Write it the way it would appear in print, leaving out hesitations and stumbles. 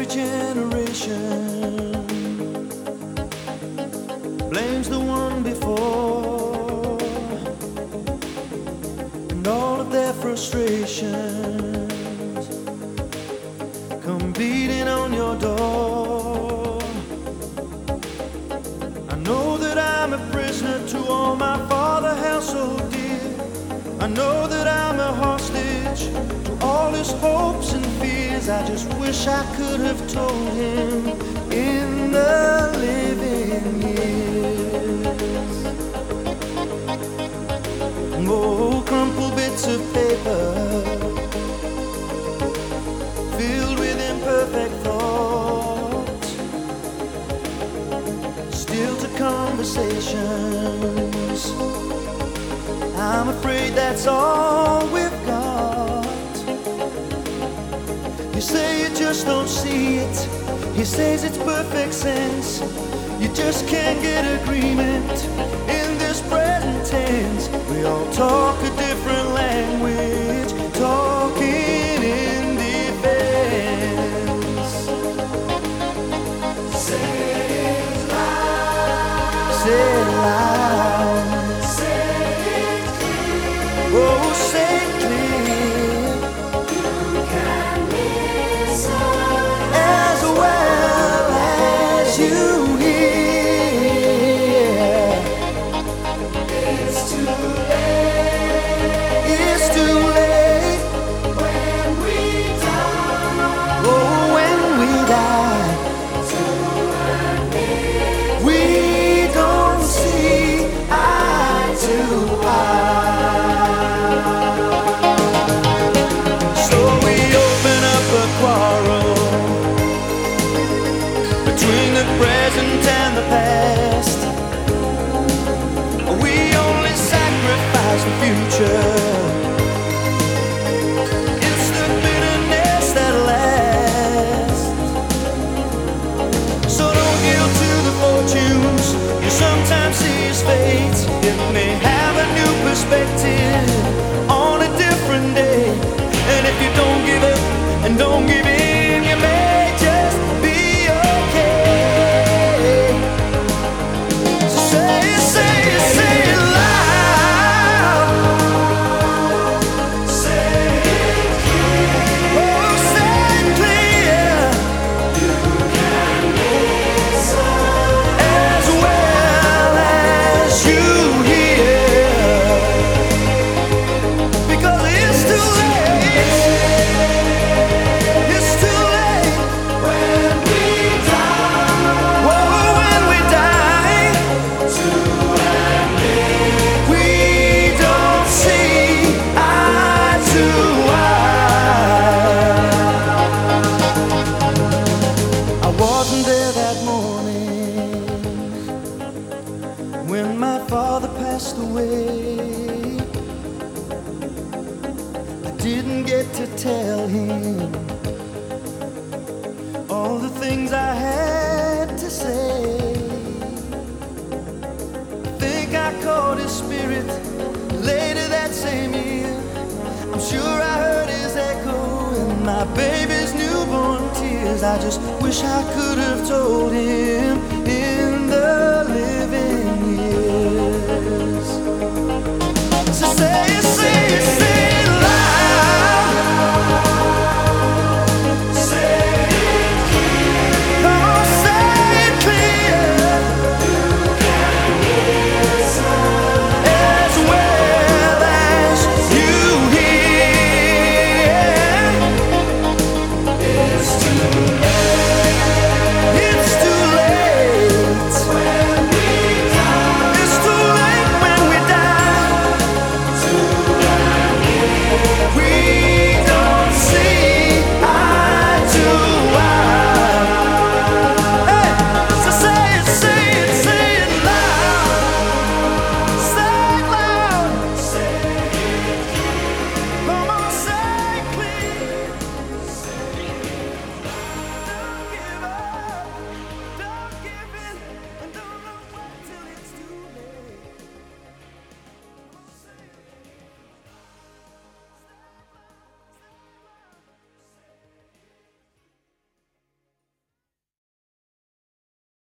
generation blames the one before, and all of their frustrations come beating on your door. I know that I'm a prisoner to all my father held so dear. I know that I'm a hostage to all his hopes and fears. I just wish I could have told him in the living years. Oh, crumpled bits of paper filled with imperfect thoughts, still to conversations. I'm afraid that's all we've got. You say you just don't see it. He says it's perfect sense. You just can't get agreement in this present tense. We all talk a different language, talking in defense. Say it loud. Say it loud. Oh, say it clear. You can listen as well as you hear. It's too late. It's too late when we die. Oh, when we die. We don't see eye to eye. Between the present and the past, we only sacrifice the future. It's the bitterness that lasts. So don't yield to the fortunes you sometimes see as fate. It may have a new perspective on a different day. And if you don't give up and don't give in, you may just be okay. So say it, say it, say it loud. Say it clear. Oh, say it clear. You can listen as well as you hear. Because it's too late. It's too late when we die. Whoa, when we die. To admit we don't see eye to eye. I wasn't there that morning when my father passed away. I didn't get to tell him all the things I had to say. I think I caught his spirit later that same year. I'm sure I heard his echo in my baby's newborn tears. I just wish I could have told him in the living years. So say it, say it, say it.